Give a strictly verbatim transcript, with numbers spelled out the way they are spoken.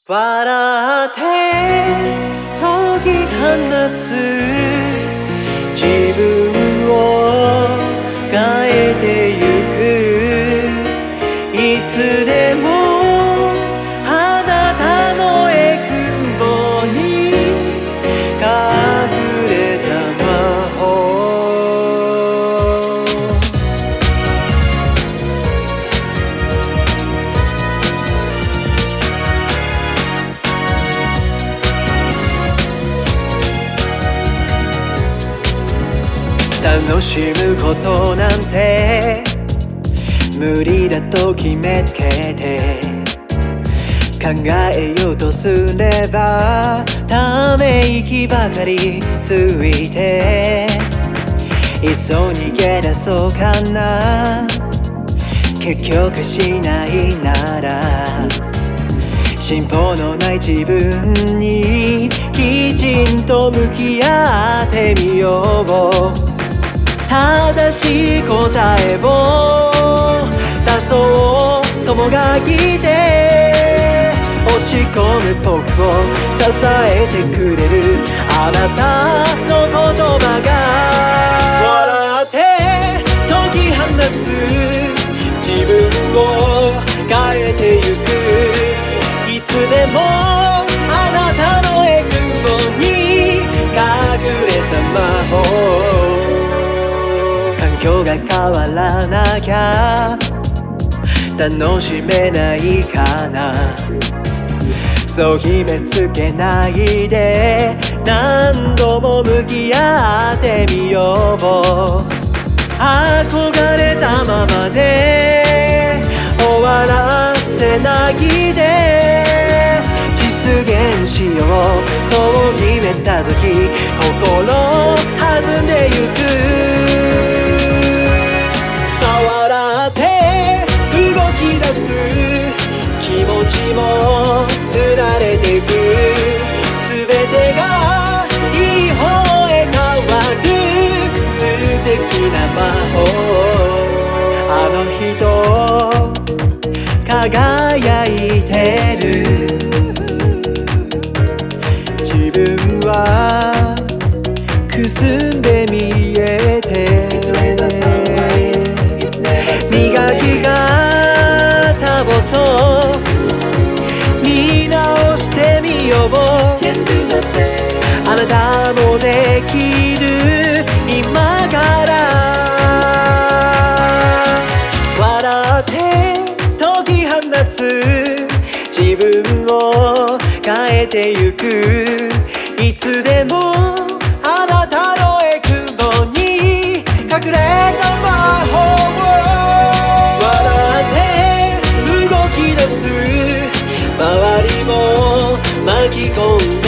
笑って解き放つ自分を変えてゆくいつでもあなたのエクボに隠れた魔法楽しむことなんて無理だと決めつけて考えようとすればため息ばかりついていっそ逃げ出そうかな結局しないなら進歩のない自分にきちんと向き合ってみよう正しい答えを出そう友がいて落ち込む僕を支えてくれるあなたの言葉が笑って解き放つ自分を変えてゆくいつでもあなたのエクボに隠れた魔法環境が変わらなきゃ楽しめないかなそう決めつけないで何度も向き合ってみよう憧れたままで終わらせないで実現しようそう決めた時心弾んでゆく笑って動き出す気持ちもつられてく全てがいい方へ変わる素敵な魔法あの人輝いてる自分はくすんで見えて磨き方をそう見直してみようあなたもできる今から笑って解き放つ自分を変えてゆくいつでもあなたのエクボに隠れた魔法周りも巻き込んで